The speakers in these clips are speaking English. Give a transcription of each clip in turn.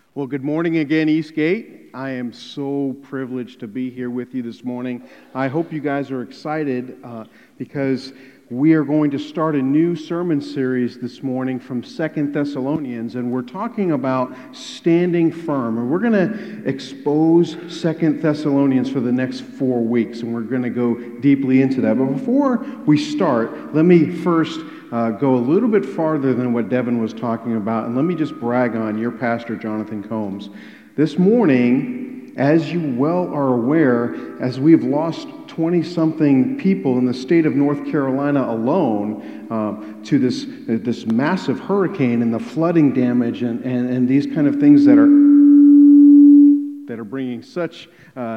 Well, good morning again, Eastgate. I am so privileged to be here with you this morning. I hope you guys are excited because we are going to start a new sermon series this morning from 2 Thessalonians, and we're talking about standing firm. And we're going to expose 2 Thessalonians for the next 4 weeks, and we're going to go deeply into that. But before we start, let me first go a little bit farther than what Devin was talking about, and let me just brag on your pastor, Jonathan Combs. This morning, as you well are aware, as we've lost 20-something people in the state of North Carolina alone to this massive hurricane and the flooding damage and these kind of things that are bringing such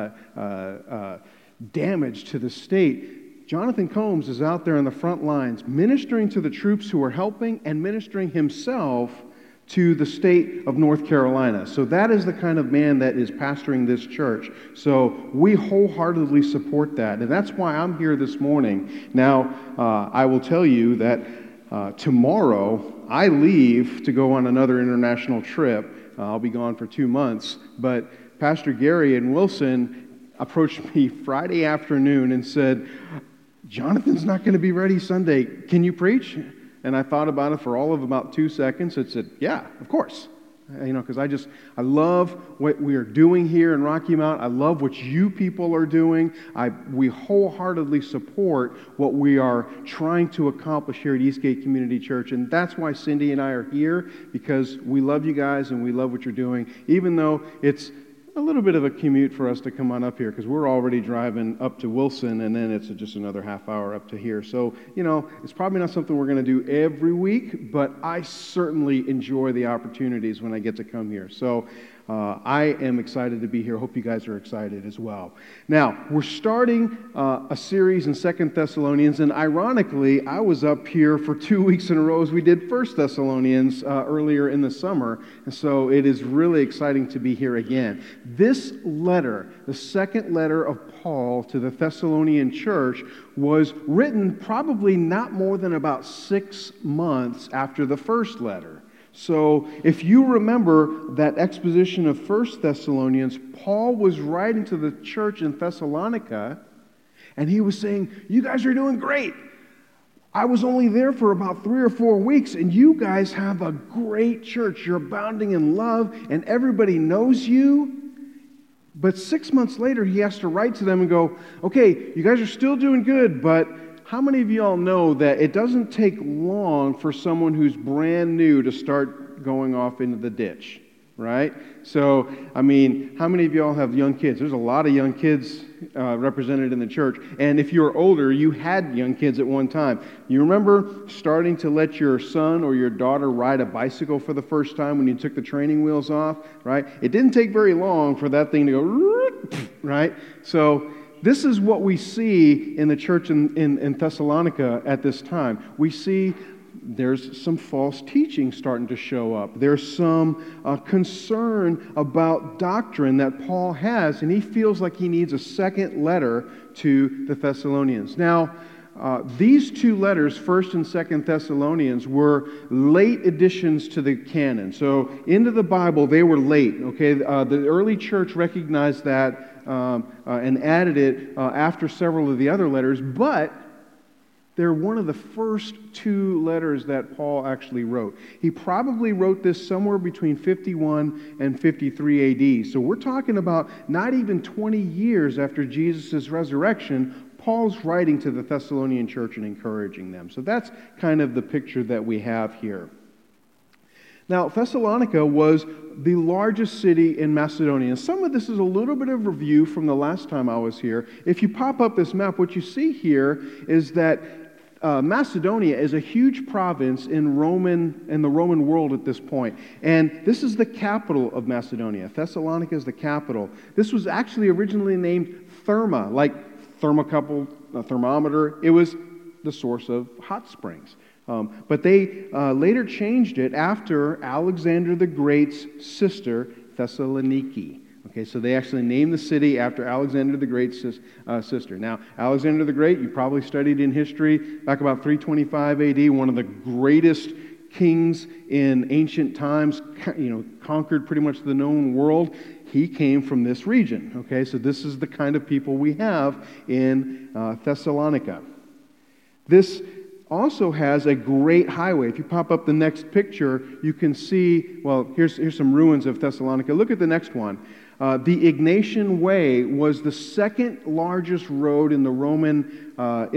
damage to the state. Jonathan Combs is out there on the front lines ministering to the troops who are helping and ministering himself to the state of North Carolina. So that is the kind of man that is pastoring this church. So we wholeheartedly support that. And that's why I'm here this morning. Now, I will tell you that tomorrow I leave to go on another international trip. I'll be gone for 2 months. But Pastor Gary and Wilson approached me Friday afternoon and said, "Jonathan's not going to be ready Sunday. Can you preach?" And I thought about it for all of about 2 seconds. I said, "Yeah, of course." Because I love what we are doing here in Rocky Mount. I love what you people are doing. We wholeheartedly support what we are trying to accomplish here at Eastgate Community Church. And that's why Cindy and I are here, because we love you guys and we love what you're doing, even though it's a little bit of a commute for us to come on up here, because we're already driving up to Wilson, and then it's just another half hour up to here. So, it's probably not something we're going to do every week, but I certainly enjoy the opportunities when I get to come here. So I am excited to be here. Hope you guys are excited as well. Now, we're starting a series in 2 Thessalonians, and ironically, I was up here for 2 weeks in a row as we did 1 Thessalonians earlier in the summer, and so it is really exciting to be here again. This letter, the second letter of Paul to the Thessalonian church, was written probably not more than about 6 months after the first letter. So if you remember that exposition of 1 Thessalonians, Paul was writing to the church in Thessalonica, and he was saying, "You guys are doing great. I was only there for about 3 or 4 weeks, and you guys have a great church. You're abounding in love, and everybody knows you." But 6 months later, he has to write to them and go, "Okay, you guys are still doing good, but how many of y'all know that it doesn't take long for someone who's brand new to start going off into the ditch?" Right? So, how many of y'all have young kids? There's a lot of young kids represented in the church. And if you're older, you had young kids at one time. You remember starting to let your son or your daughter ride a bicycle for the first time when you took the training wheels off, right? It didn't take very long for that thing to go, right? So this is what we see in the church in Thessalonica at this time. We see there's some false teaching starting to show up. There's some concern about doctrine that Paul has, and he feels like he needs a second letter to the Thessalonians. Now, these 2 letters, 1 and 2 Thessalonians, were late additions to the canon. So into the Bible, they were late. Okay, the early church recognized that and added it after several of the other letters, but they're one of the first 2 letters that Paul actually wrote. He probably wrote this somewhere between 51 and 53 AD. So we're talking about not even 20 years after Jesus' resurrection, Paul's writing to the Thessalonian church and encouraging them. So that's kind of the picture that we have here. Now, Thessalonica was the largest city in Macedonia. Some of this is a little bit of review from the last time I was here. If you pop up this map, what you see here is that Macedonia is a huge province in the Roman world at this point. And this is the capital of Macedonia. Thessalonica is the capital. This was actually originally named Therma, like thermocouple, a thermometer. It was the source of hot springs. But they later changed it after Alexander the Great's sister, Thessaloniki. Okay, so they actually named the city after Alexander the Great's sister. Now, Alexander the Great, you probably studied in history, back about 325 AD, one of the greatest kings in ancient times, conquered pretty much the known world. He came from this region. Okay, so this is the kind of people we have in Thessalonica. This also has a great highway. If you pop up the next picture, you can see, well, here's some ruins of Thessalonica. Look at the next one. The Egnatian Way was the second largest road in the Roman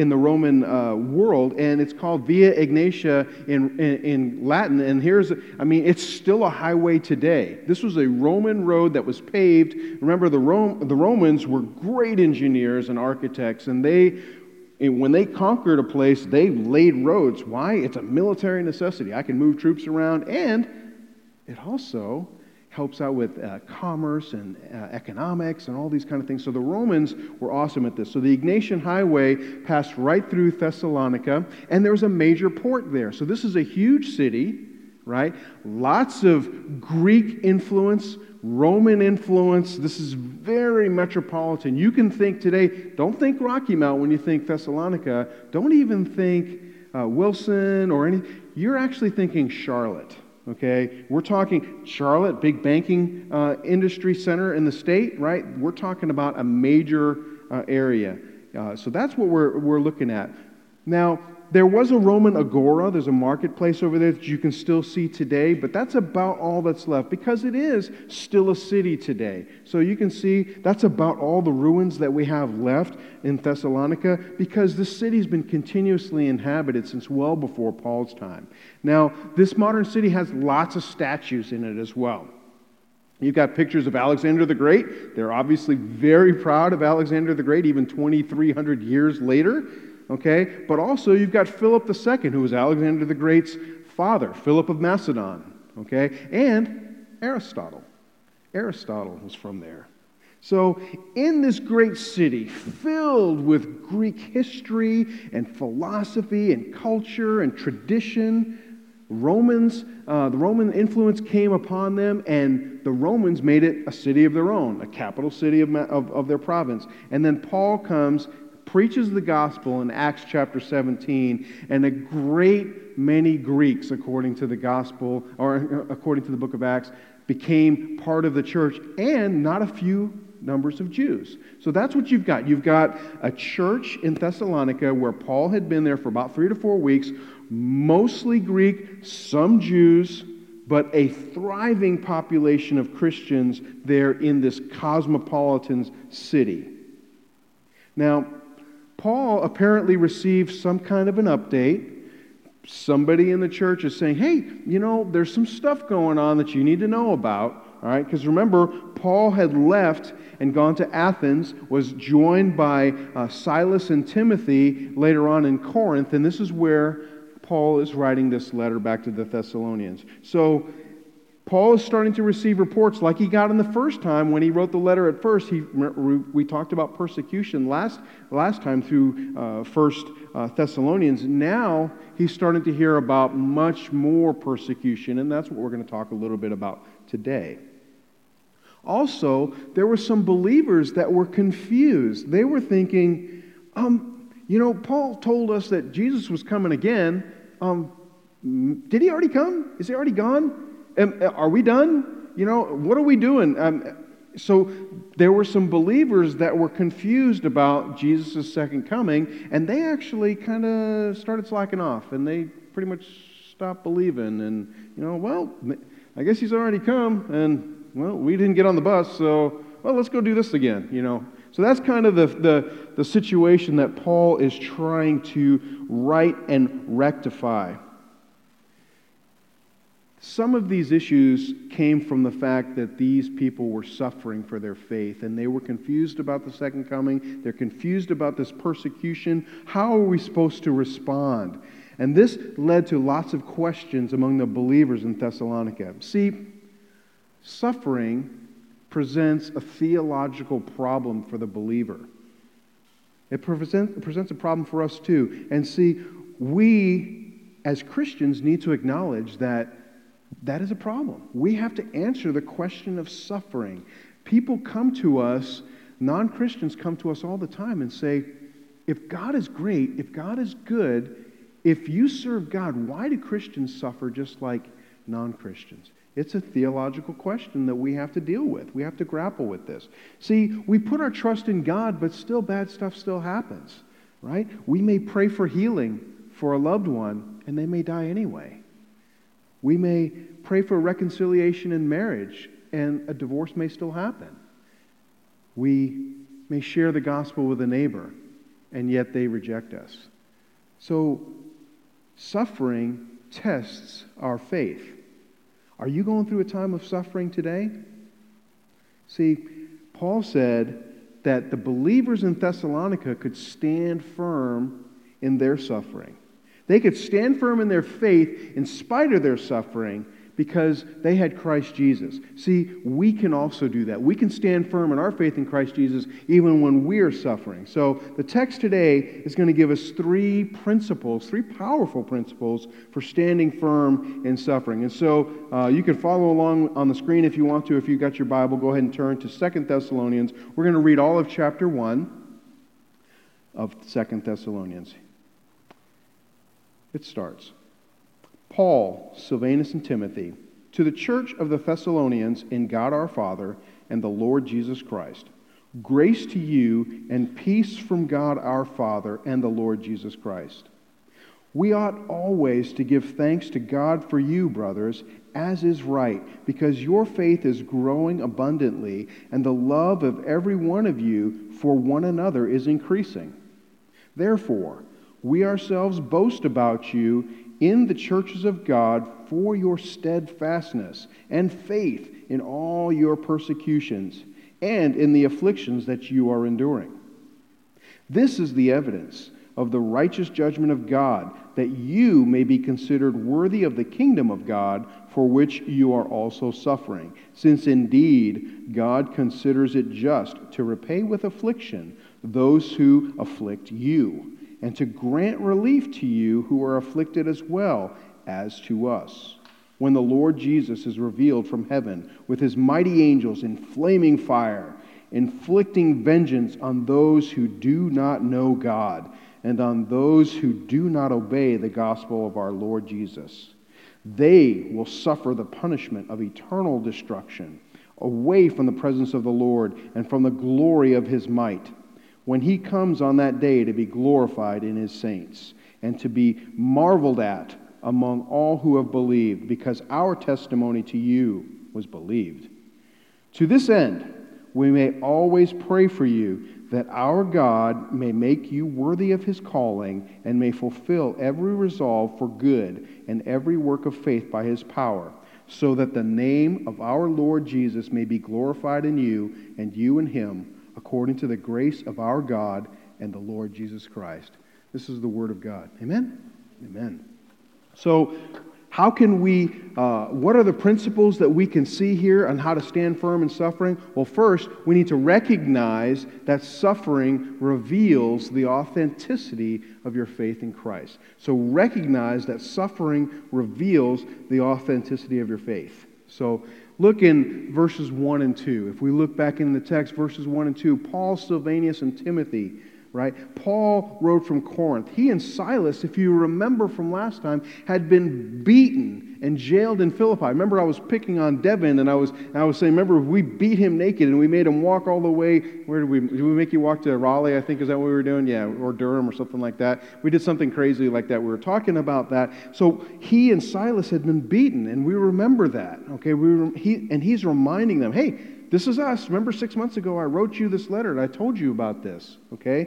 world, and it's called Via Egnatia in Latin. And it's still a highway today. This was a Roman road that was paved. Remember, the Romans were great engineers and architects, and when they conquered a place, they laid roads. Why? It's a military necessity. I can move troops around, and it also helps out with commerce and economics and all these kind of things. So the Romans were awesome at this. So the Egnatian Highway passed right through Thessalonica, and there was a major port there. So this is a huge city, right? Lots of Greek influence, Roman influence. This is very metropolitan. You can think today, don't think Rocky Mount when you think Thessalonica. Don't even think Wilson or any. You're actually thinking Charlotte. Okay, we're talking Charlotte, big banking industry center in the state, right? We're talking about a major area. So that's what we're looking at. Now, there was a Roman agora. There's a marketplace over there that you can still see today, but that's about all that's left because it is still a city today. So you can see that's about all the ruins that we have left in Thessalonica because the city's been continuously inhabited since well before Paul's time. Now, this modern city has lots of statues in it as well. You've got pictures of Alexander the Great. They're obviously very proud of Alexander the Great, even 2,300 years later. Okay, but also you've got Philip II, who was Alexander the Great's father, Philip of Macedon. Okay, and Aristotle. Aristotle was from there. So in this great city, filled with Greek history and philosophy and culture and tradition, the Roman influence came upon them, and the Romans made it a city of their own, a capital city of their province. And then Paul comes, preaches the gospel in Acts chapter 17, and a great many Greeks, according to the gospel, or according to the book of Acts, became part of the church, and not a few numbers of Jews. So that's what you've got. You've got a church in Thessalonica where Paul had been there for about 3 to 4 weeks, mostly Greek, some Jews, but a thriving population of Christians there in this cosmopolitan city. Now, Paul apparently received some kind of an update. Somebody in the church is saying, hey, there's some stuff going on that you need to know about. All right, because remember, Paul had left and gone to Athens, was joined by Silas and Timothy later on in Corinth, and this is where Paul is writing this letter back to the Thessalonians. So Paul is starting to receive reports like he got in the first time when he wrote the letter at first. We talked about persecution last time through First Thessalonians. Now he's starting to hear about much more persecution, and that's what we're going to talk a little bit about today. Also, there were some believers that were confused. They were thinking, Paul told us that Jesus was coming again. Did he already come? Is he already gone? Are we done? What are we doing? So there were some believers that were confused about Jesus' second coming, and they actually kind of started slacking off, and they pretty much stopped believing. And, I guess he's already come, and, we didn't get on the bus, so, let's go do this again, So that's kind of the situation that Paul is trying to right and rectify. Some of these issues came from the fact that these people were suffering for their faith, and they were confused about the second coming. They're confused about this persecution. How are we supposed to respond? And this led to lots of questions among the believers in Thessalonica. See, suffering presents a theological problem for the believer. It presents a problem for us too. And see, we as Christians need to acknowledge that is a problem. We have to answer the question of suffering. People come to us, non-Christians come to us all the time and say, if God is great, if God is good, if you serve God, why do Christians suffer just like non-Christians? It's a theological question that we have to deal with. We have to grapple with this. See, we put our trust in God, but still bad stuff still happens, right? We may pray for healing for a loved one, and they may die anyway. We may pray for reconciliation in marriage, and a divorce may still happen. We may share the gospel with a neighbor, and yet they reject us. So, suffering tests our faith. Are you going through a time of suffering today? See, Paul said that the believers in Thessalonica could stand firm in their suffering. They could stand firm in their faith in spite of their suffering because they had Christ Jesus. See, we can also do that. We can stand firm in our faith in Christ Jesus even when we are suffering. So the text today is going to give us three powerful principles for standing firm in suffering. And so you can follow along on the screen if you want to. If you've got your Bible, go ahead and turn to 2 Thessalonians. We're going to read all of chapter 1 of 2 Thessalonians. It starts. Paul, Silvanus, and Timothy, to the church of the Thessalonians in God our Father and the Lord Jesus Christ, grace to you and peace from God our Father and the Lord Jesus Christ. We ought always to give thanks to God for you, brothers, as is right, because your faith is growing abundantly, and the love of every one of you for one another is increasing. Therefore, we ourselves boast about you in the churches of God for your steadfastness and faith in all your persecutions and in the afflictions that you are enduring. This is the evidence of the righteous judgment of God, that you may be considered worthy of the kingdom of God, for which you are also suffering, since indeed God considers it just to repay with affliction those who afflict you, and to grant relief to you who are afflicted as well as to us, when the Lord Jesus is revealed from heaven with his mighty angels in flaming fire, inflicting vengeance on those who do not know God, and on those who do not obey the gospel of our Lord Jesus. They will suffer the punishment of eternal destruction, away from the presence of the Lord and from the glory of his might, when he comes on that day to be glorified in his saints and to be marveled at among all who have believed, because our testimony to you was believed. To this end, we may always pray for you, that our God may make you worthy of his calling and may fulfill every resolve for good and every work of faith by his power, so that the name of our Lord Jesus may be glorified in you and you in him, according to the grace of our God and the Lord Jesus Christ. This is the word of God. Amen? Amen. So, how can we, what are the principles that we can see here on how to stand firm in suffering? Well, first, we need to recognize that suffering reveals the authenticity of your faith in Christ. So recognize that suffering reveals the authenticity of your faith. So look in verses 1 and 2. If we look back in the text, verses 1 and 2, Paul, Silvanus, and Timothy, right? Paul wrote from Corinth. He and Silas, if you remember from last time, had been beaten and jailed in Philippi. Remember, I was picking on Devin, and I was saying, remember, we beat him naked, and we made him walk all the way. Did we make you walk to Raleigh, I think? Is that what we were doing? Yeah, or Durham or something like that. We did something crazy like that. We were talking about that. So he and Silas had been beaten, and we remember that. Okay, he's reminding them, hey, this is us. Remember 6 months ago I wrote you this letter and I told you about this, okay?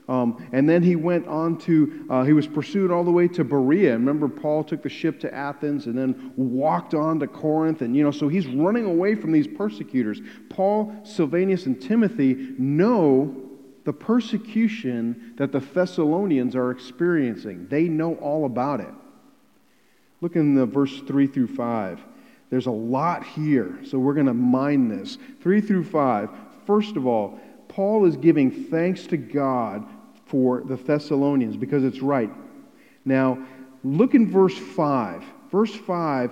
And then he went on to, he was pursued all the way to Berea. Remember, Paul took the ship to Athens and then walked on to Corinth. And, so he's running away from these persecutors. Paul, Silvanus, and Timothy know the persecution that the Thessalonians are experiencing. They know all about it. Look in the verse 3 through 5. There's a lot here, so we're going to mine this. 3 through 5. First of all, Paul is giving thanks to God for the Thessalonians because it's right. Now, look in verse 5. Verse 5,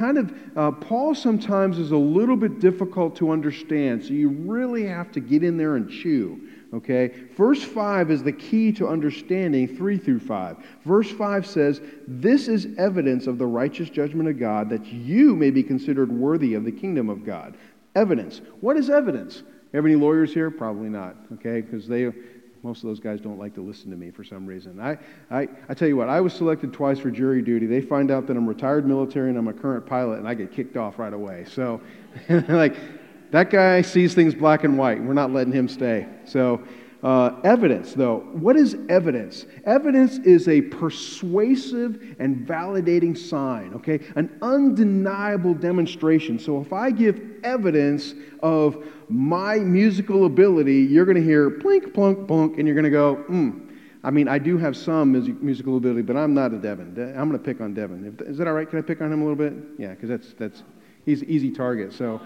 Paul sometimes is a little bit difficult to understand, so you really have to get in there and chew. Okay? Verse 5 is the key to understanding 3 through 5. Verse 5 says, "This is evidence of the righteous judgment of God, that you may be considered worthy of the kingdom of God." Evidence. What is evidence? Have any lawyers here? Probably not, okay? Because most of those guys don't like to listen to me for some reason. I tell you what, I was selected twice for jury duty. They find out that I'm retired military and I'm a current pilot, and I get kicked off right away. So, like, that guy sees things black and white. We're not letting him stay. So, evidence, though. What is evidence? Evidence is a persuasive and validating sign, okay? An undeniable demonstration. So if I give evidence of my musical ability, you're going to hear plink, plunk, plunk, and you're going to go, I mean, I do have some musical ability, but I'm not a Devin. I'm going to pick on Devin. Is that all right? Can I pick on him a little bit? Yeah, because he's an easy target, so...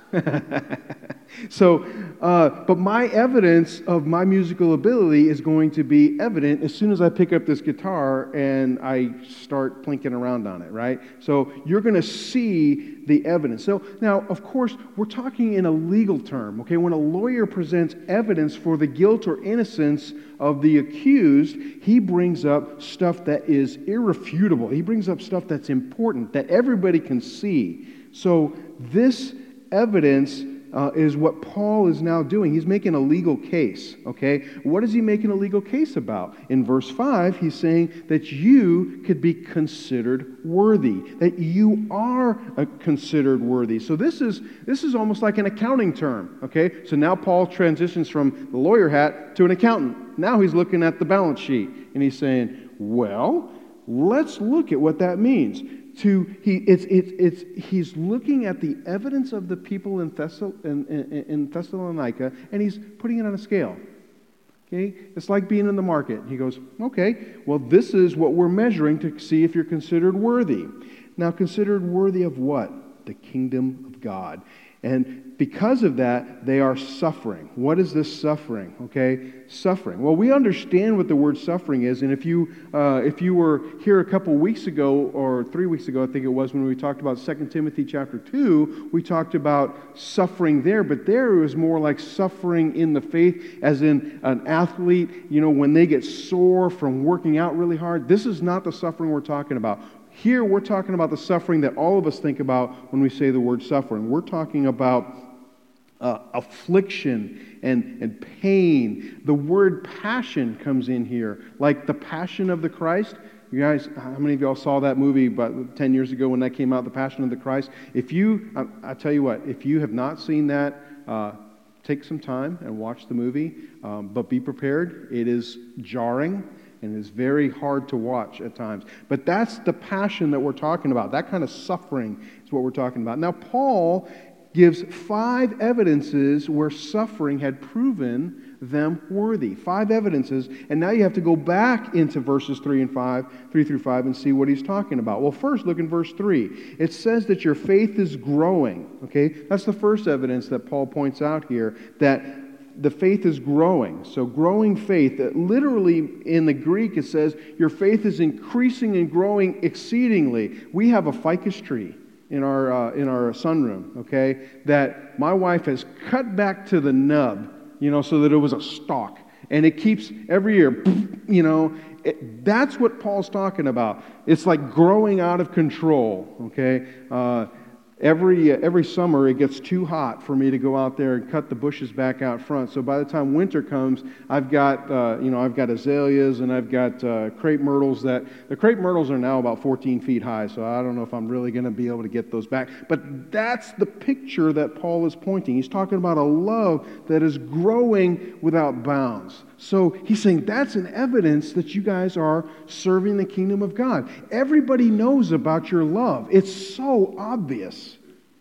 but my evidence of my musical ability is going to be evident as soon as I pick up this guitar and I start plinking around on it, right? So you're going to see the evidence. So now, of course, we're talking in a legal term, okay? When a lawyer presents evidence for the guilt or innocence of the accused, he brings up stuff that is irrefutable. He brings up stuff that's important, that everybody can see. So this evidence is what Paul is now doing. He's making a legal case, okay? What is he making a legal case about? In verse 5, he's saying that you could be considered worthy, that you are considered worthy. So this is almost like an accounting term, okay? So now Paul transitions from the lawyer hat to an accountant. Now he's looking at the balance sheet, and he's saying, well, let's look at what that means. He's looking at the evidence of the people in Thessalonica, and he's putting it on a scale. Okay? It's like being in the market. He goes, okay, well, this is what we're measuring to see if you're considered worthy. Now, considered worthy of what? The kingdom of God. And because of that, they are suffering. What is this suffering? Okay, suffering. Well, we understand what the word suffering is, and if you were here a couple weeks ago, or 3 weeks ago, I think it was, when we talked about 2 Timothy chapter 2, we talked about suffering there, but there it was more like suffering in the faith, as in an athlete, when they get sore from working out really hard. This is not the suffering we're talking about. Here we're talking about the suffering that all of us think about when we say the word suffering. We're talking about affliction and pain. The word passion comes in here, like the Passion of the Christ. You guys, how many of y'all saw that movie about 10 years ago when that came out, The Passion of the Christ? I tell you what, if you have not seen that, take some time and watch the movie, but be prepared. It is jarring. And it's very hard to watch at times. But that's the passion that we're talking about. That kind of suffering is what we're talking about. Now, Paul gives 5 evidences where suffering had proven them worthy. 5 evidences. And now you have to go back into verses 3 through 5, and see what he's talking about. Well, first, look in verse 3. It says that your faith is growing. Okay? That's the first evidence that Paul points out here, that the faith is growing. So growing faith, literally in the Greek it says your faith is increasing and growing exceedingly. We have a ficus tree in our sunroom, okay, that my wife has cut back to the nub, so that it was a stalk. And it keeps every year, that's what Paul's talking about. It's like growing out of control, okay? Every summer it gets too hot for me to go out there and cut the bushes back out front. So by the time winter comes, I've got azaleas and I've got crepe myrtles. The crepe myrtles are now about 14 feet high, so I don't know if I'm really going to be able to get those back. But that's the picture that Paul is pointing. He's talking about a love that is growing without bounds. So he's saying that's an evidence that you guys are serving the kingdom of God. Everybody knows about your love. It's so obvious.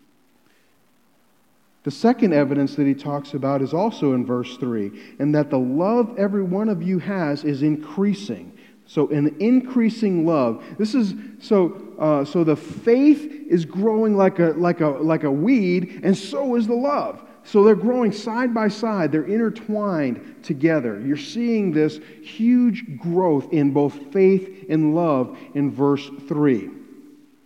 The second evidence that he talks about is also in verse 3, and that the love every one of you has is increasing. So an increasing love. This is so the faith is growing like a weed, and so is the love. So they're growing side by side. They're intertwined together. You're seeing this huge growth in both faith and love in verse 3.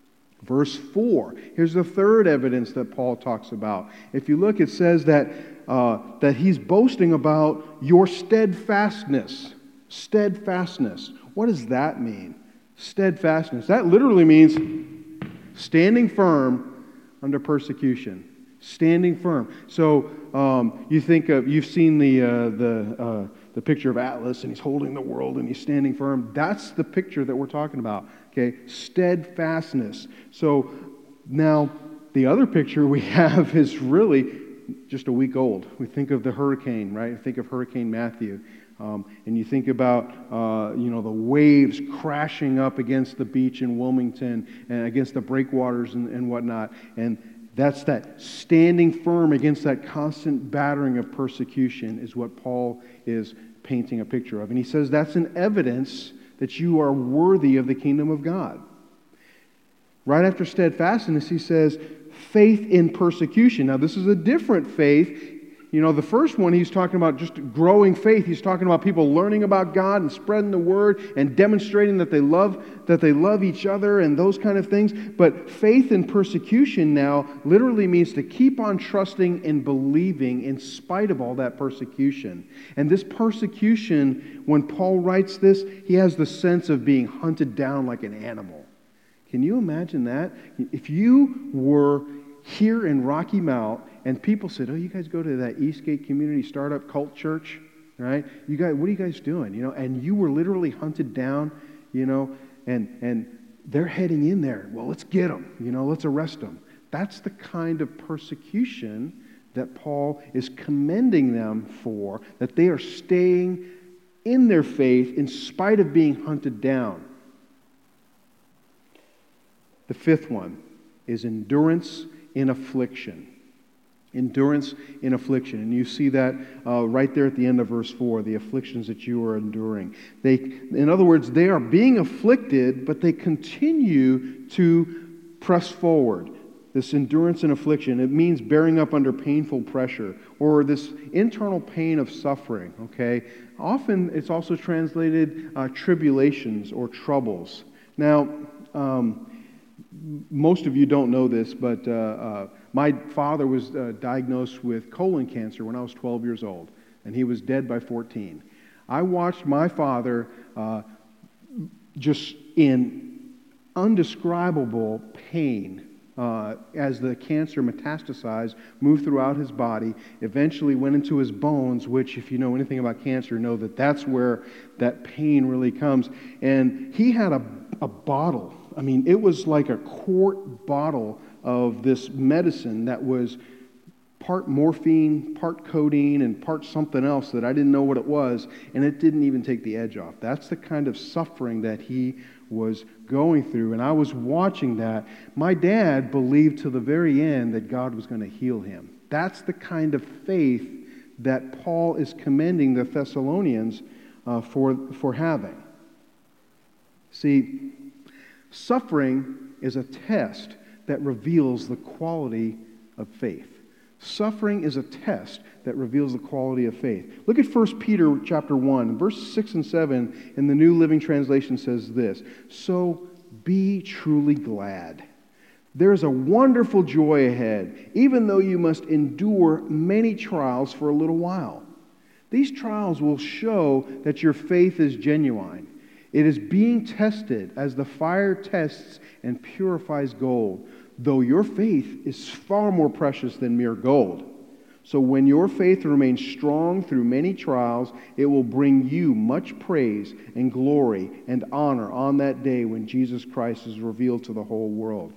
Verse 4, here's the third evidence that Paul talks about. If you look, it says that he's boasting about your steadfastness. Steadfastness. What does that mean? Steadfastness. That literally means standing firm under persecution. Standing firm. So you've seen the picture of Atlas, and he's holding the world, and he's standing firm. That's the picture that we're talking about. Okay, steadfastness. So now the other picture we have is really just a week old. We think of the hurricane, right? Think of Hurricane Matthew. And you think about, the waves crashing up against the beach in Wilmington and against the breakwaters and whatnot. And that's that standing firm against that constant battering of persecution is what Paul is painting a picture of. And he says that's an evidence that you are worthy of the kingdom of God. Right after steadfastness, he says faith in persecution. Now, this is a different faith. The first one, he's talking about just growing faith. He's talking about people learning about God and spreading the word and demonstrating that they love each other and those kind of things. But faith in persecution now literally means to keep on trusting and believing in spite of all that persecution. And this persecution, when Paul writes this, he has the sense of being hunted down like an animal. Can you imagine that? If you were here in Rocky Mount, and people said, "Oh, you guys go to that Eastgate Community Startup Cult Church, right? You guys, what are you guys doing?" And you were literally hunted down, and they're heading in there. Well, let's get them, let's arrest them. That's the kind of persecution that Paul is commending them for, that they are staying in their faith in spite of being hunted down. The fifth one is endurance in affliction. Endurance in affliction. And you see that right there at the end of verse 4, the afflictions that you are enduring. In other words, they are being afflicted, but they continue to press forward. This endurance in affliction, it means bearing up under painful pressure, or this internal pain of suffering, okay? Often it's also translated tribulations or troubles. Now, most of you don't know this, but my father was diagnosed with colon cancer when I was 12 years old, and he was dead by 14. I watched my father just in undescribable pain as the cancer metastasized, moved throughout his body, eventually went into his bones, which, if you know anything about cancer, know that that's where that pain really comes. And he had a bottle. I mean, it was like a quart bottle of this medicine that was part morphine, part codeine, and part something else that I didn't know what it was, and it didn't even take the edge off. That's the kind of suffering that he was going through, and I was watching that. My dad believed to the very end that God was going to heal him. That's the kind of faith that Paul is commending the Thessalonians for having. See, suffering is a test that reveals the quality of faith. Suffering is a test that reveals the quality of faith. Look at 1 Peter chapter 1, verse 6 and 7 in the New Living Translation says this: "So be truly glad. There is a wonderful joy ahead, even though you must endure many trials for a little while. These trials will show that your faith is genuine. It is being tested as the fire tests and purifies gold, though your faith is far more precious than mere gold. So when your faith remains strong through many trials, it will bring you much praise and glory and honor on that day when Jesus Christ is revealed to the whole world."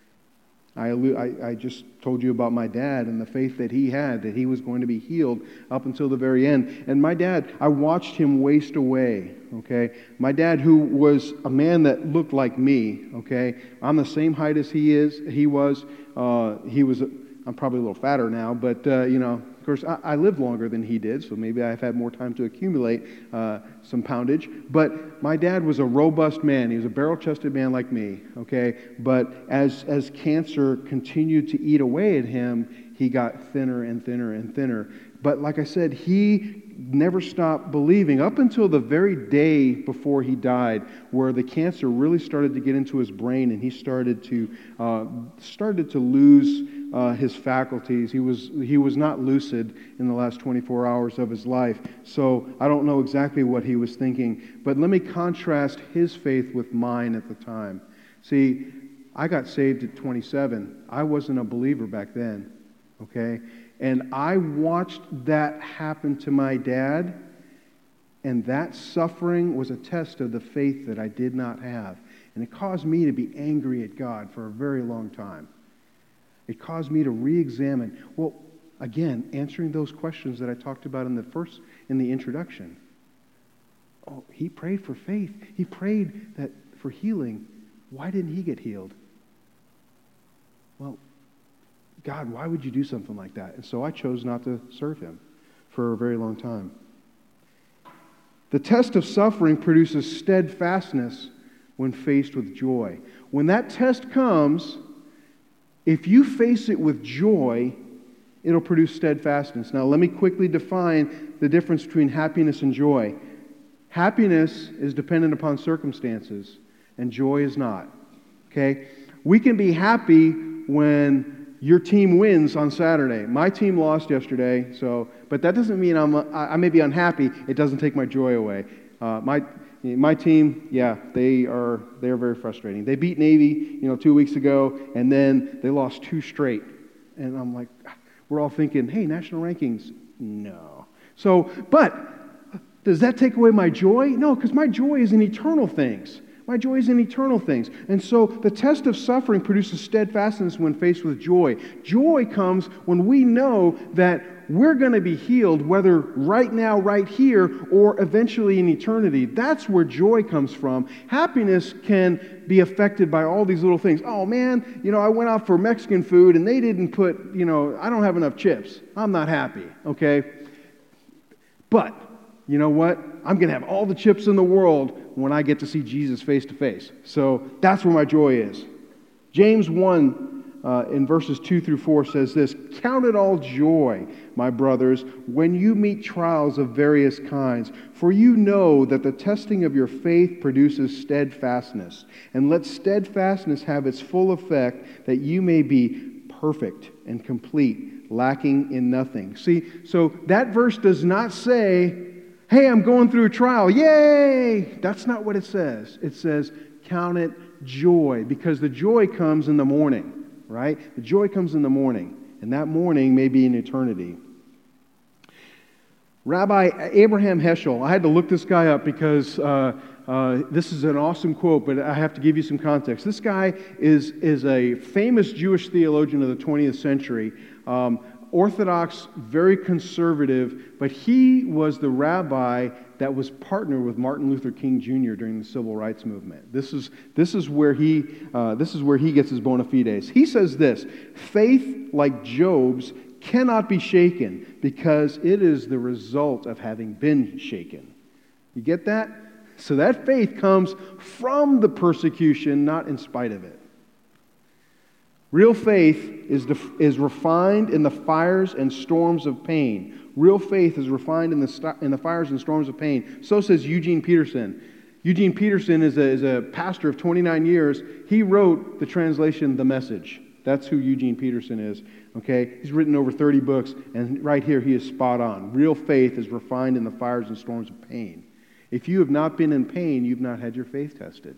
I just told you about my dad and the faith that he had, that he was going to be healed up until the very end. And my dad, I watched him waste away, okay? My dad, who was a man that looked like me, okay? I'm the same height as he was. I'm probably a little fatter now, but, Of course, I lived longer than he did, so maybe I've had more time to accumulate some poundage. But my dad was a robust man. He was a barrel-chested man like me, okay? But as cancer continued to eat away at him, he got thinner and thinner and thinner. But like I said, he never stopped believing up until the very day before he died, where the cancer really started to get into his brain, and he started to lose his faculties. He was not lucid in the last 24 hours of his life. So I don't know exactly what he was thinking. But let me contrast his faith with mine at the time. See, I got saved at 27. I wasn't a believer back then. Okay? And I watched that happen to my dad, and that suffering was a test of the faith that I did not have. And it caused me to be angry at God for a very long time. It caused me to re-examine. Well, again, answering those questions that I talked about in the introduction. Oh, he prayed for faith. He prayed for healing. Why didn't he get healed? Well, God, why would you do something like that? And so I chose not to serve him for a very long time. The test of suffering produces steadfastness when faced with joy. When that test comes, if you face it with joy, it'll produce steadfastness. Now, let me quickly define the difference between happiness and joy. Happiness is dependent upon circumstances, and joy is not. Okay? We can be happy when your team wins on Saturday. My team lost yesterday, but that doesn't mean I may be unhappy. It doesn't take my joy away. My team, yeah, they are very frustrating. They beat Navy, 2 weeks ago, and then they lost 2 straight. And I'm like, we're all thinking, hey, national rankings. No. But does that take away my joy? No, because my joy is in eternal things. My joy is in eternal things. And so the test of suffering produces steadfastness when faced with joy. Joy comes when we know that we're going to be healed, whether right now, right here, or eventually in eternity. That's where joy comes from. Happiness can be affected by all these little things. Oh man, I went out for Mexican food and they didn't put, I don't have enough chips. I'm not happy, okay? But you know what? I'm going to have all the chips in the world when I get to see Jesus face to face. So that's where my joy is. James 1 in verses 2 through 4 says this, "Count it all joy, my brothers, when you meet trials of various kinds, for you know that the testing of your faith produces steadfastness. And let steadfastness have its full effect, that you may be perfect and complete, lacking in nothing." See, so that verse does not say, hey, I'm going through a trial, yay! That's not what it says. It says, count it joy, because the joy comes in the morning, right? The joy comes in the morning, and that morning may be in eternity. Rabbi Abraham Heschel, I had to look this guy up because this is an awesome quote, but I have to give you some context. This guy is a famous Jewish theologian of the 20th century, Orthodox, very conservative, but he was the rabbi that was partnered with Martin Luther King Jr. during the Civil Rights Movement. This is where he gets his bona fides. He says this: faith, like Job's, cannot be shaken because it is the result of having been shaken. You get that? So that faith comes from the persecution, not in spite of it. Real faith is refined in the fires and storms of pain. Real faith is refined in the fires and storms of pain. So says Eugene Peterson. Eugene Peterson is a pastor of 29 years. He wrote the translation, The Message. That's who Eugene Peterson is. Okay? He's written over 30 books, and right here he is spot on. Real faith is refined in the fires and storms of pain. If you have not been in pain, you've not had your faith tested.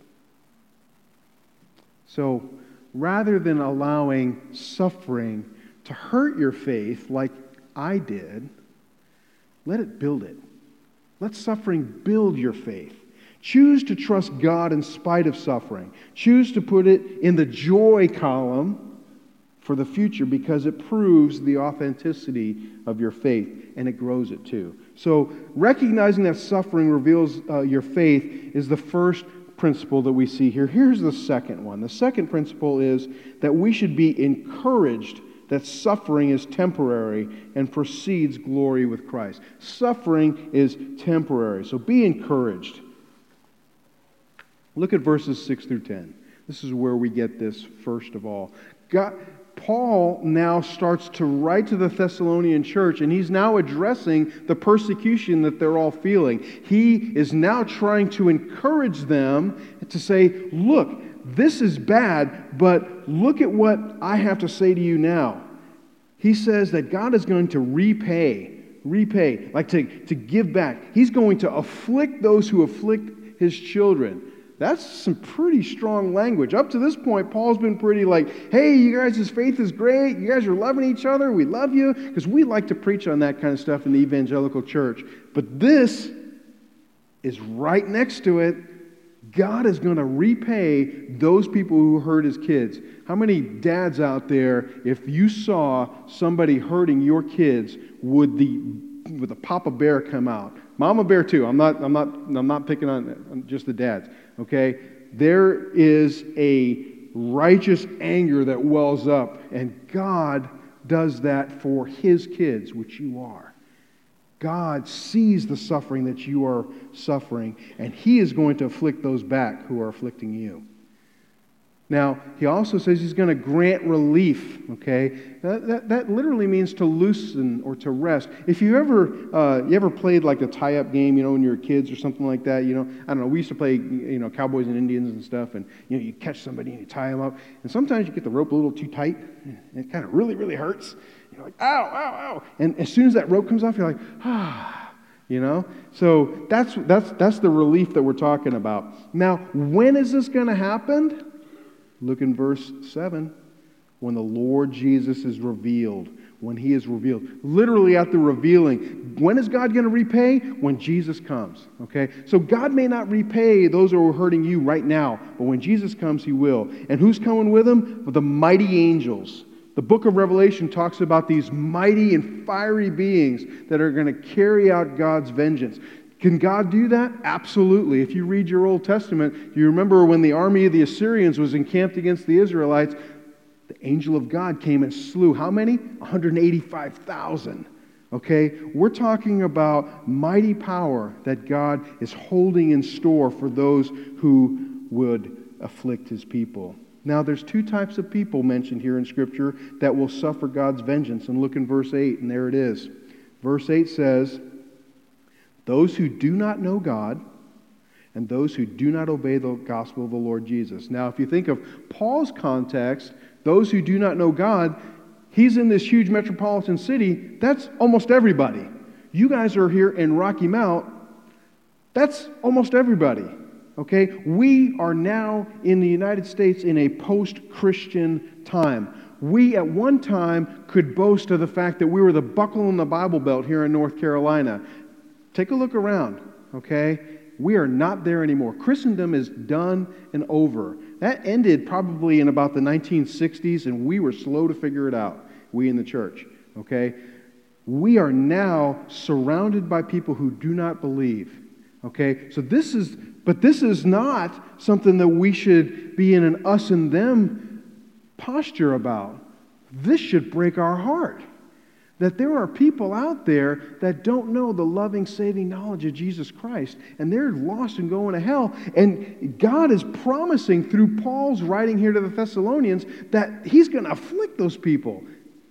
So, rather than allowing suffering to hurt your faith like I did, let it build it. Let suffering build your faith. Choose to trust God in spite of suffering. Choose to put it in the joy column for the future, because it proves the authenticity of your faith, and it grows it too. So recognizing that suffering reveals your faith is the first principle that we see here. Here's the second one. The second principle is that we should be encouraged that suffering is temporary and precedes glory with Christ. Suffering is temporary, so be encouraged. Look at verses 6 through 10. This is where we get this first of all. Paul now starts to write to the Thessalonian church, and he's now addressing the persecution that they're all feeling. He is now trying to encourage them to say, look, this is bad, but look at what I have to say to you now. He says that God is going to repay, like to give back. He's going to afflict those who afflict his children. That's some pretty strong language. Up to this point, Paul's been pretty like, hey, you guys' faith is great. You guys are loving each other. We love you. Because we like to preach on that kind of stuff in the evangelical church. But this is right next to it. God is going to repay those people who hurt his kids. How many dads out there, if you saw somebody hurting your kids, would the Papa Bear come out? Mama Bear too. I'm not picking on just the dads. Okay? There is a righteous anger that wells up, and God does that for his kids, which you are. God sees the suffering that you are suffering, and he is going to afflict those back who are afflicting you. Now, he also says he's going to grant relief, okay? That literally means to loosen or to rest. If you ever played like a tie-up game, when you were kids or something like that, I don't know, we used to play, cowboys and Indians and stuff, and, you catch somebody and you tie them up, and sometimes you get the rope a little too tight, and it kind of really, really hurts. You're like, ow, ow, ow. And as soon as that rope comes off, you're like, ah, So that's the relief that we're talking about. Now, when is this going to happen? Look in verse 7. When the Lord Jesus is revealed. When he is revealed. Literally at the revealing. When is God going to repay? When Jesus comes. Okay? So God may not repay those who are hurting you right now. But when Jesus comes, he will. And who's coming with him? The mighty angels. The book of Revelation talks about these mighty and fiery beings that are going to carry out God's vengeance. Can God do that? Absolutely. If you read your Old Testament, you remember when the army of the Assyrians was encamped against the Israelites, the angel of God came and slew how many? 185,000. Okay? We're talking about mighty power that God is holding in store for those who would afflict his people. Now, there's two types of people mentioned here in Scripture that will suffer God's vengeance. And look in verse 8, and there it is. Verse 8 says, those who do not know God and those who do not obey the gospel of the Lord Jesus. Now, if you think of Paul's context, those who do not know God, he's in this huge metropolitan city. That's almost everybody. You guys are here in Rocky Mount. That's almost everybody. Okay? We are now in the United States in a post-Christian time. We at one time could boast of the fact that we were the buckle in the Bible Belt here in North Carolina. Take a look around, okay? We are not there anymore. Christendom is done and over. That ended probably in about the 1960s, and we were slow to figure it out, we in the church, okay? We are now surrounded by people who do not believe, okay? So this is not something that we should be in an us and them posture about. This should break our heart. That there are people out there that don't know the loving, saving knowledge of Jesus Christ, and they're lost and going to hell. And God is promising through Paul's writing here to the Thessalonians that he's going to afflict those people.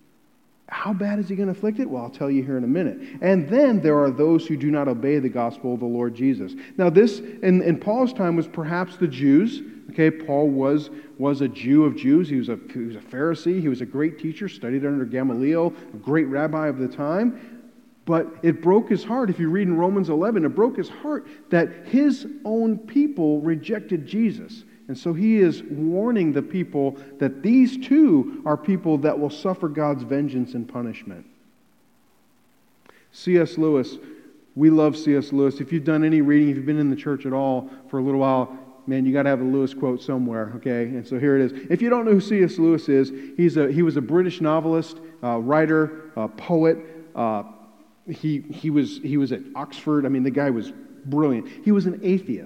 How bad is he going to afflict it? Well, I'll tell you here in a minute. And then there are those who do not obey the gospel of the Lord Jesus. Now this, in Paul's time, was perhaps the Jews. Okay, Paul was a Jew of Jews. He was a Pharisee. He was a great teacher, studied under Gamaliel, a great rabbi of the time. But it broke his heart. If you read in Romans 11, it broke his heart that his own people rejected Jesus. And so he is warning the people that these too are people that will suffer God's vengeance and punishment. C.S. Lewis, we love C.S. Lewis. If you've done any reading, if you've been in the church at all for a little while, man, you got to have a Lewis quote somewhere, okay? And so here it is. If you don't know who C.S. Lewis is, he was a British novelist, writer, poet. He was at Oxford. I mean, the guy was brilliant. He was an atheist,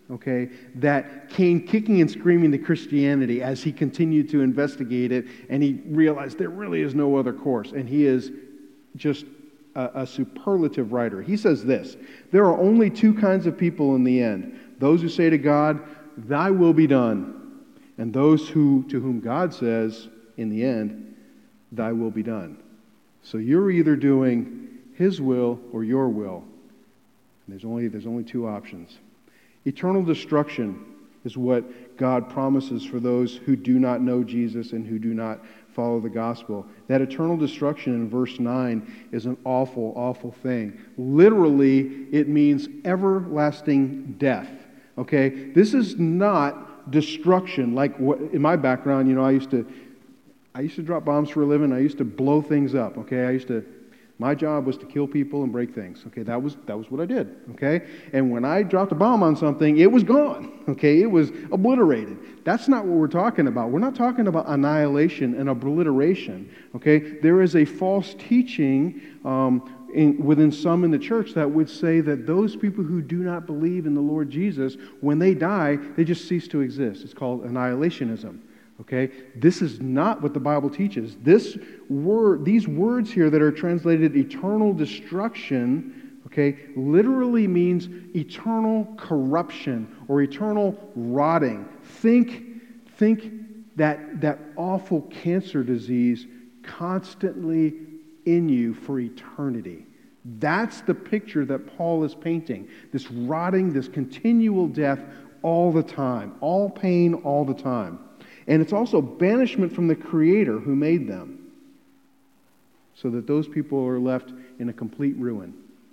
okay, that came kicking and screaming to Christianity as he continued to investigate it, and he realized there really is no other course. And he is just a superlative writer. He says this: there are only two kinds of people in the end: those who say to God, "Thy will be done," and those to whom God says, in the end, "Thy will be done." So you're either doing His will or your will. There's only two options. Eternal destruction is what God promises for those who do not know Jesus and who do not follow the gospel. That eternal destruction in verse 9 is an awful, awful thing. Literally, it means everlasting death. Okay? This is not destruction like what in my background, I used to drop bombs for a living. I used to blow things up. Okay? My job was to kill people and break things. Okay, that was what I did. Okay, and when I dropped a bomb on something, it was gone. Okay, it was obliterated. That's not what we're talking about. We're not talking about annihilation and obliteration. Okay, there is a false teaching within some in the church that would say that those people who do not believe in the Lord Jesus, when they die, they just cease to exist. It's called annihilationism. Okay, this is not what the Bible teaches. These words here that are translated eternal destruction, okay, literally means eternal corruption or eternal rotting. Think that awful cancer disease constantly in you for eternity. That's the picture that Paul is painting. This rotting, this continual death all the time, all pain all the time. And it's also banishment from the Creator who made them, so that those people are left in a complete ruin.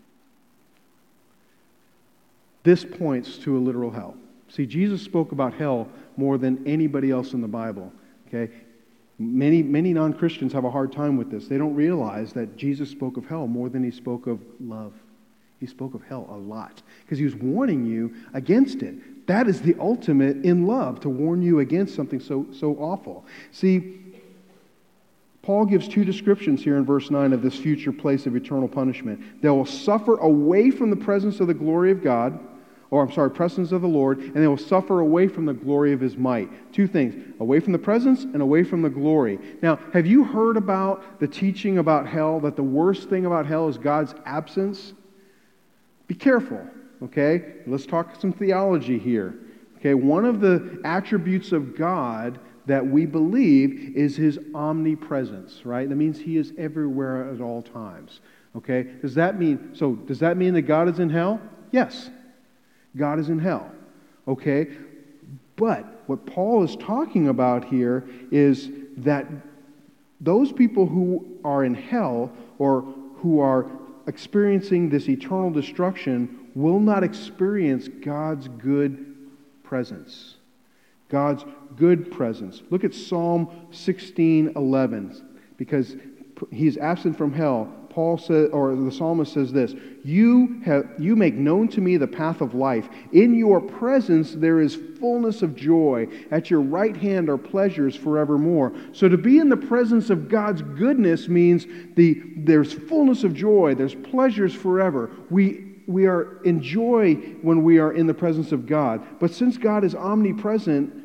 This points to a literal hell. See, Jesus spoke about hell more than anybody else in the Bible. Okay? Many non-Christians have a hard time with this. They don't realize that Jesus spoke of hell more than He spoke of love. He spoke of hell a lot because He was warning you against it. That is the ultimate in love, to warn you against something so awful. See, Paul gives two descriptions here in verse 9 of this future place of eternal punishment. They will suffer away from the presence of the glory of God, presence of the Lord, and they will suffer away from the glory of His might. Two things: away from the presence and away from the glory. Now, have you heard about the teaching about hell, that the worst thing about hell is God's absence? Be careful. Okay, let's talk some theology here. Okay, one of the attributes of God that we believe is His omnipresence, right? That means He is everywhere at all times. Okay, does that mean that God is in hell? Yes, God is in hell. Okay, but what Paul is talking about here is that those people who are in hell or who are experiencing this eternal destruction will not experience God's good presence. God's good presence. Look at Psalm 16:11, because He's absent from hell. Paul says, or the psalmist says this: You make known to me the path of life. In your presence there is fullness of joy. At your right hand are pleasures forevermore. So to be in the presence of God's goodness means there's fullness of joy. There's pleasures forever. We are in joy when we are in the presence of God. But since God is omnipresent,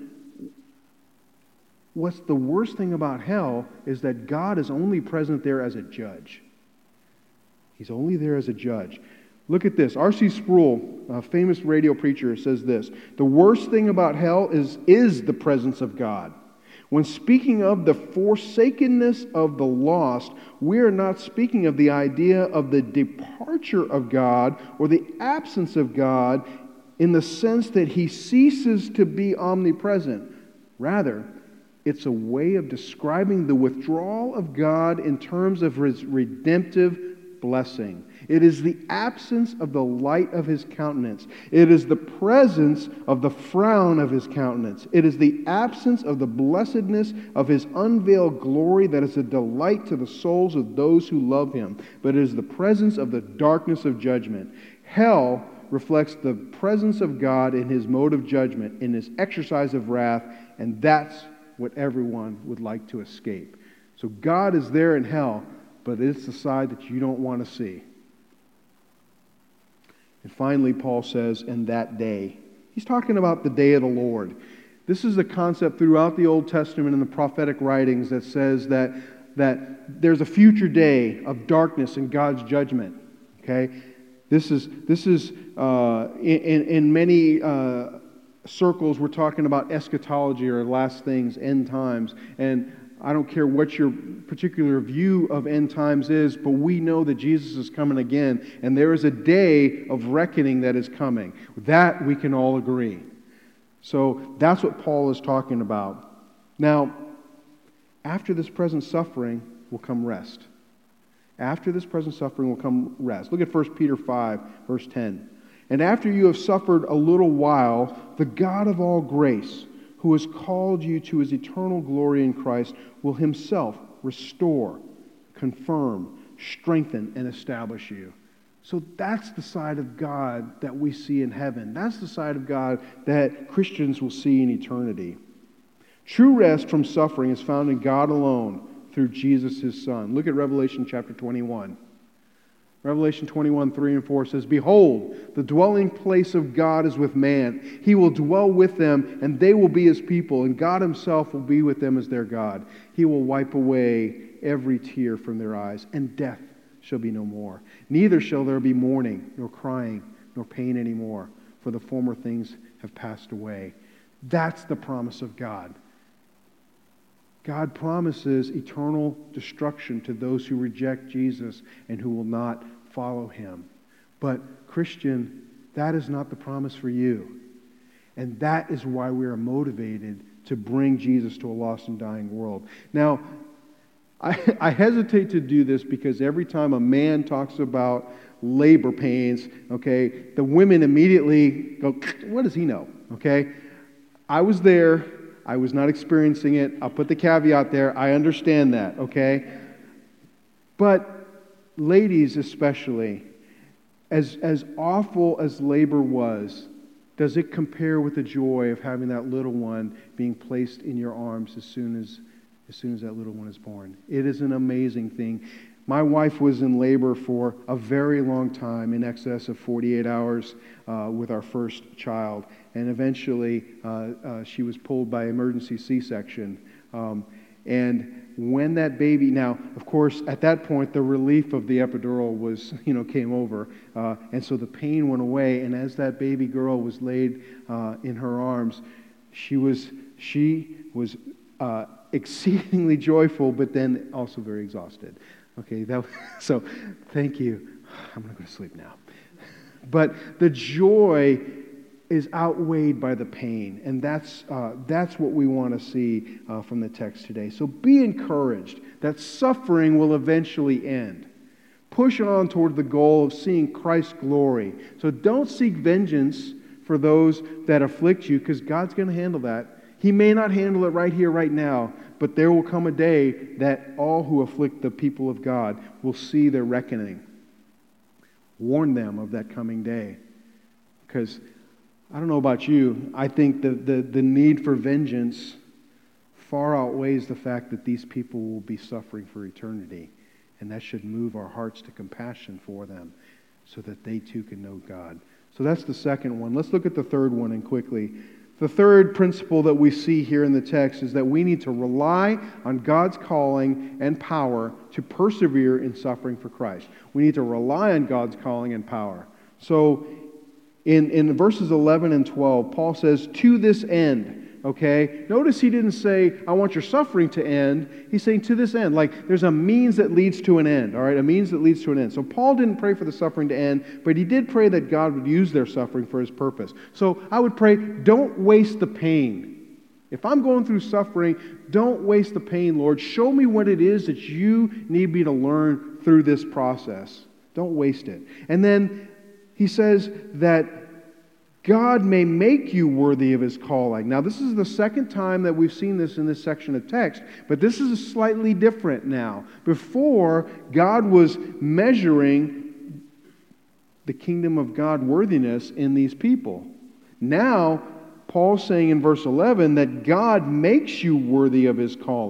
what's the worst thing about hell is that God is only present there as a judge. He's only there as a judge. Look at this. R.C. Sproul, a famous radio preacher, says this: the worst thing about hell is the presence of God. When speaking of the forsakenness of the lost, we are not speaking of the idea of the departure of God or the absence of God in the sense that He ceases to be omnipresent. Rather, it's a way of describing the withdrawal of God in terms of His redemptive blessing. It is the absence of the light of His countenance. It is the presence of the frown of His countenance. It is the absence of the blessedness of His unveiled glory that is a delight to the souls of those who love Him. But it is the presence of the darkness of judgment. Hell reflects the presence of God in His mode of judgment, in His exercise of wrath, and that's what everyone would like to escape. So God is there in hell, but it's the side that you don't want to see. And finally, Paul says, in that day. He's talking about the day of the Lord. This is the concept throughout the Old Testament and the prophetic writings that says that there's a future day of darkness and God's judgment. Okay, this is in many circles we're talking about eschatology or last things, end times, and I don't care what your particular view of end times is, but we know that Jesus is coming again, and there is a day of reckoning that is coming. That we can all agree. So that's what Paul is talking about. Now, after this present suffering will come rest. After this present suffering will come rest. Look at 1 Peter 5, verse 10. And after you have suffered a little while, the God of all grace, who has called you to his eternal glory in Christ, will himself restore, confirm, strengthen, and establish you. So that's the side of God that we see in heaven. That's the side of God that Christians will see in eternity. True rest from suffering is found in God alone through Jesus, his Son. Look at Revelation chapter 21. Revelation 21, 3 and 4 says, Behold, the dwelling place of God is with man. He will dwell with them, and they will be his people, and God himself will be with them as their God. He will wipe away every tear from their eyes, and death shall be no more. Neither shall there be mourning, nor crying, nor pain anymore, for the former things have passed away. That's the promise of God. God promises eternal destruction to those who reject Jesus and who will not follow him. But Christian, that is not the promise for you. And that is why we are motivated to bring Jesus to a lost and dying world. Now, I hesitate to do this because every time a man talks about labor pains, okay, the women immediately go, what does he know? Okay? I was there. I was not experiencing it. I'll put the caveat there. I understand that, okay? But ladies especially, as awful as labor was, does it compare with the joy of having that little one being placed in your arms as soon as that little one is born? It is an amazing thing. My wife was in labor for a very long time, in excess of 48 hours with our first child. And eventually, she was pulled by emergency C-section. And when that baby, now, of course, at that point, the relief of the epidural was, came over. And so the pain went away. And as that baby girl was laid in her arms, she was exceedingly joyful, but then also very exhausted. Okay, so thank you. I'm going to go to sleep now. But the joy is outweighed by the pain, and that's what we want to see from the text today. So be encouraged that suffering will eventually end. Push on toward the goal of seeing Christ's glory. So don't seek vengeance for those that afflict you, because God's going to handle that. He may not handle it right here, right now, but there will come a day that all who afflict the people of God will see their reckoning. Warn them of that coming day. Because I don't know about you, I think the need for vengeance far outweighs the fact that these people will be suffering for eternity. And that should move our hearts to compassion for them so that they too can know God. So that's the second one. Let's look at the third one and quickly. The third principle that we see here in the text is that we need to rely on God's calling and power to persevere in suffering for Christ. We need to rely on God's calling and power. So in verses 11 and 12, Paul says, to this end. Okay? Notice he didn't say, I want your suffering to end. He's saying to this end. Like, there's a means that leads to an end. All right? A means that leads to an end. So Paul didn't pray for the suffering to end, but he did pray that God would use their suffering for his purpose. So I would pray, don't waste the pain. If I'm going through suffering, don't waste the pain, Lord. Show me what it is that you need me to learn through this process. Don't waste it. And then he says that God may make you worthy of his calling. Now, this is the second time that we've seen this in this section of text, but this is slightly different now. Before, God was measuring the kingdom of God worthiness in these people. Now, Paul's saying in verse 11 that God makes you worthy of his calling.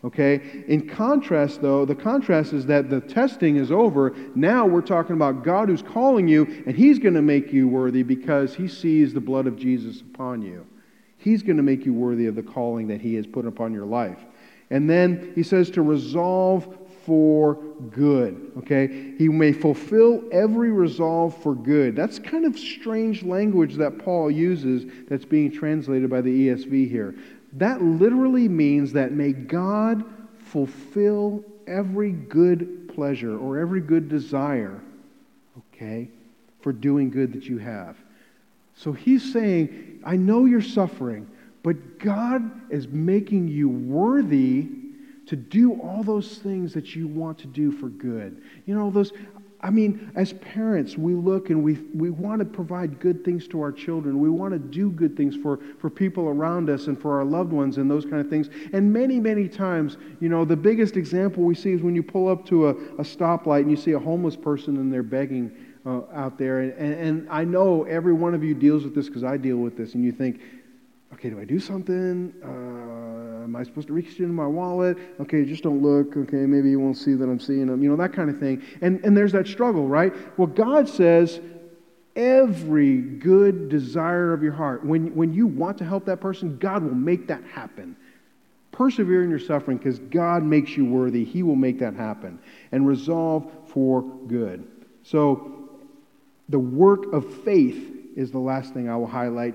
Okay? In contrast, though, the contrast is that the testing is over. Now we're talking about God who's calling you, and He's going to make you worthy because He sees the blood of Jesus upon you. He's going to make you worthy of the calling that He has put upon your life. And then He says to resolve for good. Okay? He may fulfill every resolve for good. That's kind of strange language that Paul uses that's being translated by the ESV here. That literally means that may God fulfill every good pleasure or every good desire, okay, for doing good that you have. So he's saying, I know you're suffering, but God is making you worthy to do all those things that you want to do for good. You know, as parents, we look and we want to provide good things to our children. We want to do good things for people around us and for our loved ones and those kind of things. And many, many times, you know, the biggest example we see is when you pull up to a stoplight and you see a homeless person and they're begging out there. And I know every one of you deals with this because I deal with this. And you think, okay, do I do something? Am I supposed to reach into my wallet? Okay, just don't look. Okay, maybe you won't see that I'm seeing them. You know, that kind of thing. And there's that struggle, right? Well, God says every good desire of your heart, when you want to help that person, God will make that happen. Persevere in your suffering because God makes you worthy. He will make that happen. And resolve for good. So the work of faith is the last thing I will highlight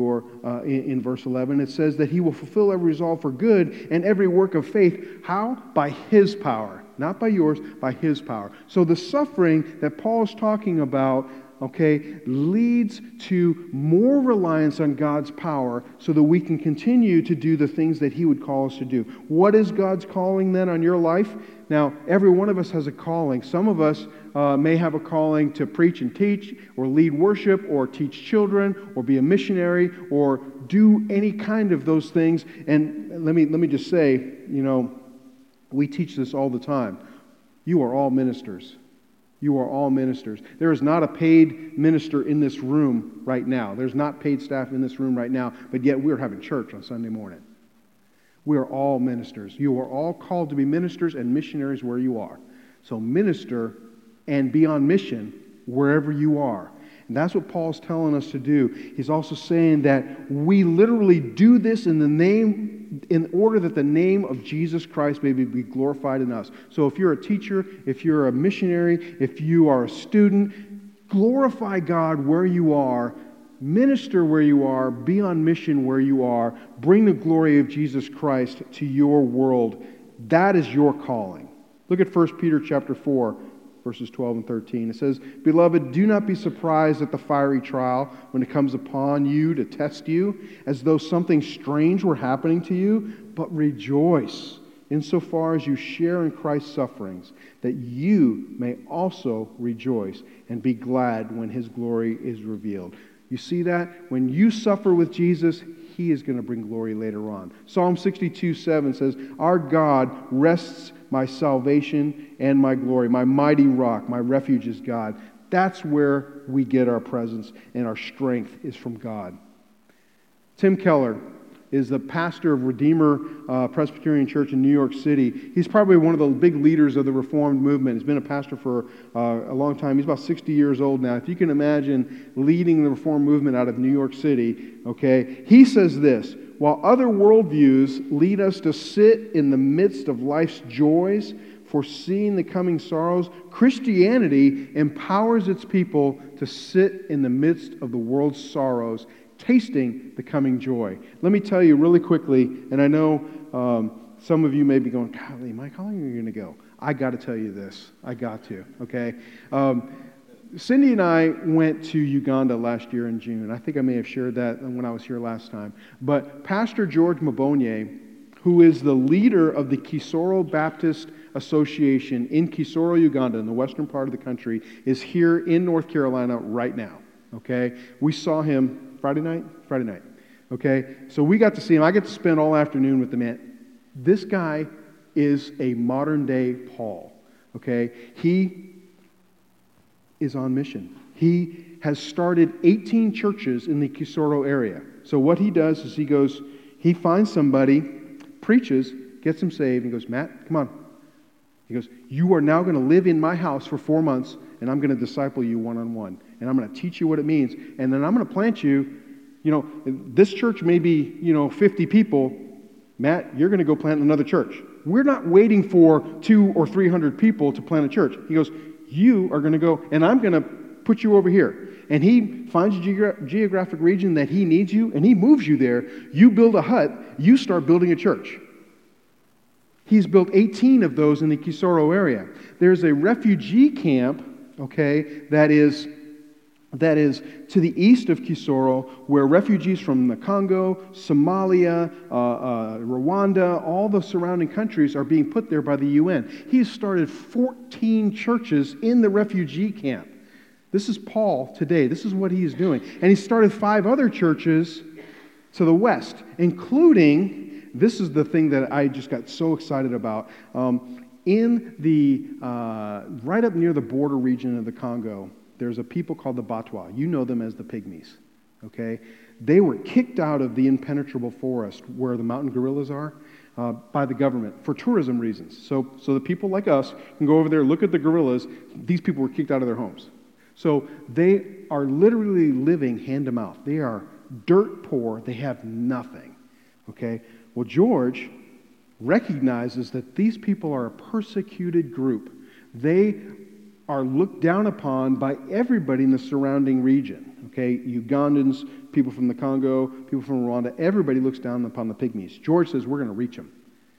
in verse 11. It says that He will fulfill every resolve for good and every work of faith. How? By His power. Not by yours, by His power. So the suffering that Paul is talking about, okay, leads to more reliance on God's power so that we can continue to do the things that He would call us to do. What is God's calling then on your life? Now, every one of us has a calling. Some of us may have a calling to preach and teach, or lead worship, or teach children, or be a missionary, or do any kind of those things. And let me just say, you know, we teach this all the time. You are all ministers. You are all ministers. There is not a paid minister in this room right now. There's not paid staff in this room right now, but yet we're having church on Sunday morning. We are all ministers. You are all called to be ministers and missionaries where you are. So minister and be on mission wherever you are. And that's what Paul's telling us to do. He's also saying that we literally do this in order that the name of Jesus Christ may be glorified in us. So if you're a teacher, if you're a missionary, if you are a student, glorify God where you are. Minister where you are, be on mission where you are, bring the glory of Jesus Christ to your world. That is your calling. Look at 1 Peter chapter 4, verses 12 and 13. It says, Beloved, do not be surprised at the fiery trial when it comes upon you to test you, as though something strange were happening to you, but rejoice insofar as you share in Christ's sufferings, that you may also rejoice and be glad when His glory is revealed. You see that? When you suffer with Jesus, He is going to bring glory later on. Psalm 62:7 says, Our God rests my salvation and my glory. My mighty rock, my refuge is God. That's where we get our presence, and our strength is from God. Tim Keller is the pastor of Redeemer Presbyterian Church in New York City. He's probably one of the big leaders of the Reformed movement. He's been a pastor for a long time. He's about 60 years old now. If you can imagine leading the Reformed movement out of New York City, okay, he says this, while other worldviews lead us to sit in the midst of life's joys, foreseeing the coming sorrows, Christianity empowers its people to sit in the midst of the world's sorrows, tasting the coming joy. Let me tell you really quickly, and I know some of you may be going, golly, Mike, how long are you going to go? I got to tell you this. I got to, okay? Cindy and I went to Uganda last year in June. I think I may have shared that when I was here last time. But Pastor George Mabonye, who is the leader of the Kisoro Baptist Association in Kisoro, Uganda, in the western part of the country, is here in North Carolina right now, okay? We saw him Friday night. Okay? So we got to see him. I get to spend all afternoon with the man. This guy is a modern-day Paul. Okay? He is on mission. He has started 18 churches in the Kisoro area. So what he does is he finds somebody, preaches, gets him saved, and goes, Matt, come on. He goes, you are now going to live in my house for 4 months, and I'm going to disciple you one-on-one. And I'm going to teach you what it means. And then I'm going to plant you. This church may be, 50 people. Matt, you're going to go plant another church. We're not waiting for 200 or 300 people to plant a church. He goes, you are going to go, and I'm going to put you over here. And he finds a geographic region that he needs you, and he moves you there. You build a hut. You start building a church. He's built 18 of those in the Kisoro area. There's a refugee camp, that is to the east of Kisoro, where refugees from the Congo, Somalia, Rwanda, all the surrounding countries are being put there by the UN. He's started 14 churches in the refugee camp. This is Paul today. This is what he's doing. And he started 5 other churches to the west, including, this is the thing that I just got so excited about, in the, right up near the border region of the Congo, there's a people called the Batwa. You know them as the Pygmies, okay? They were kicked out of the impenetrable forest where the mountain gorillas are by the government for tourism reasons. So the people like us can go over there, look at the gorillas. These people were kicked out of their homes. So they are literally living hand to mouth. They are dirt poor. They have nothing, okay? Well, George recognizes that these people are a persecuted group. They are looked down upon by everybody in the surrounding region. Okay, Ugandans, people from the Congo, people from Rwanda, everybody looks down upon the Pygmies. George says, we're going to reach them.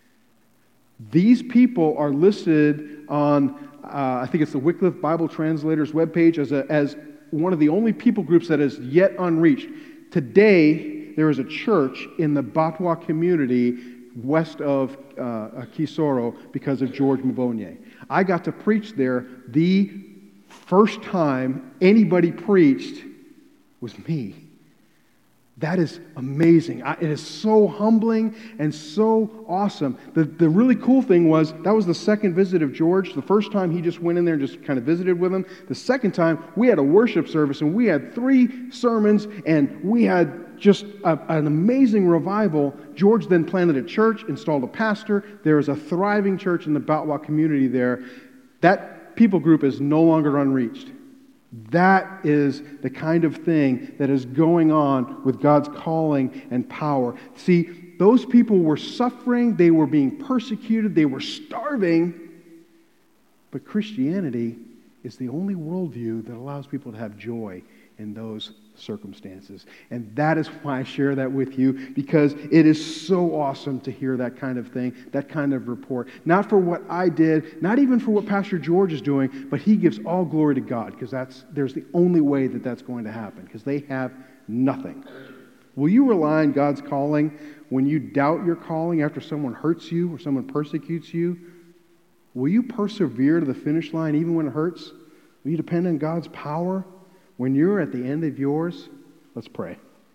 These people are listed on, I think it's the Wycliffe Bible Translators webpage as one of the only people groups that is yet unreached. Today, there is a church in the Batwa community west of Kisoro because of George Mabonye. I got to preach there. The first time anybody preached was me. That is amazing. It is so humbling and so awesome. The really cool thing was, that was the second visit of George. The first time he just went in there and just kind of visited with him. The second time, we had a worship service, and we had 3 sermons, and we had just an amazing revival. George then planted a church, installed a pastor. There is a thriving church in the Batwa community there. That people group is no longer unreached. That is the kind of thing that is going on with God's calling and power. See, those people were suffering, they were being persecuted, they were starving, but Christianity is the only worldview that allows people to have joy in those circumstances. And that is why I share that with you, because it is so awesome to hear that kind of thing, that kind of report. Not for what I did, not even for what Pastor George is doing, but he gives all glory to God, because there's the only way that that's going to happen, because they have nothing. Will you rely on God's calling when you doubt your calling after someone hurts you or someone persecutes you? Will you persevere to the finish line even when it hurts? Will you depend on God's power? When you're at the end of yours, let's pray.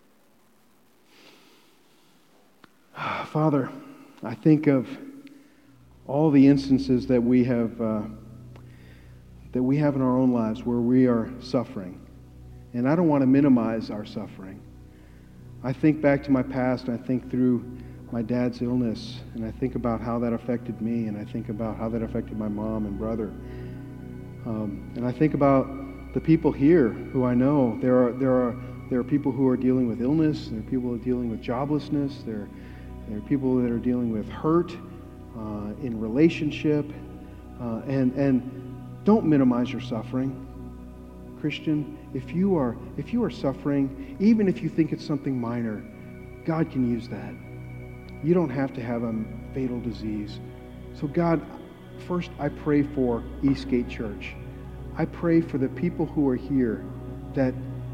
Father, I think of all the instances that we have in our own lives where we are suffering. And I don't want to minimize our suffering. I think back to my past, and I think through my dad's illness, and I think about how that affected me, and I think about how that affected my mom and brother. And I think about the people here who I know. There are people who are dealing with illness. There are people who are dealing with joblessness. There are people that are dealing with hurt in relationship. And don't minimize your suffering. Christian, if you are suffering, even if you think it's something minor, God can use that. You don't have to have a fatal disease. So God, first I pray for Eastgate Church. I pray for the people who are here that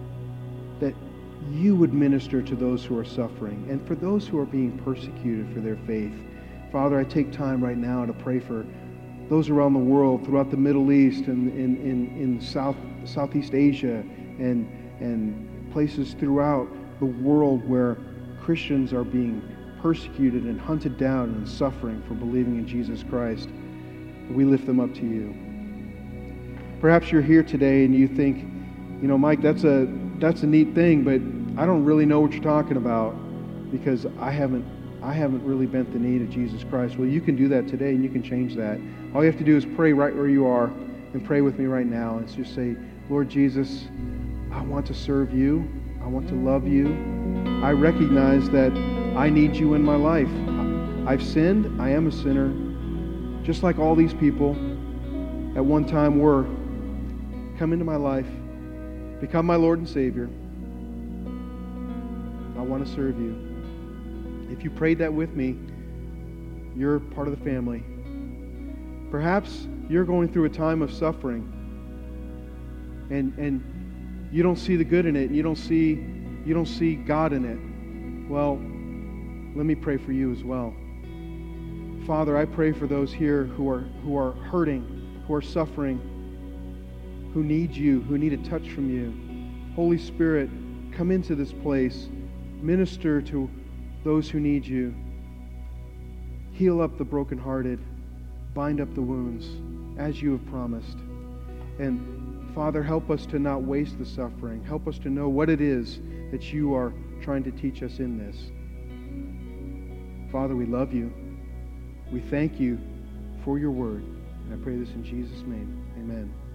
you would minister to those who are suffering and for those who are being persecuted for their faith. Father, I take time right now to pray for those around the world, throughout the Middle East and in Southeast Asia and places throughout the world where Christians are being persecuted and hunted down and suffering for believing in Jesus Christ. We lift them up to you. Perhaps you're here today and you think, Mike, that's a neat thing, but I don't really know what you're talking about because I haven't I haven't really bent the knee to Jesus Christ. Well, you can do that today, and you can change that. All you have to do is pray right where you are, and pray with me right now. And just say, Lord Jesus, I want to serve you. I want to love you. I recognize that I need you in my life. I've sinned. I am a sinner. Just like all these people at one time were. Come into my life. Become my Lord and Savior. I want to serve you. If you prayed that with me, you're part of the family. Perhaps you're going through a time of suffering, and you don't see the good in it, and you don't see God in it. Well, let me pray for you as well. Father, I pray for those here who are hurting, who are suffering, who need you, who need a touch from you. Holy Spirit, come into this place. Minister to those who need you. Heal up the brokenhearted. Bind up the wounds as you have promised. And Father, help us to not waste the suffering. Help us to know what it is that you are trying to teach us in this. Father, we love you. We thank you for your word. And I pray this in Jesus' name. Amen.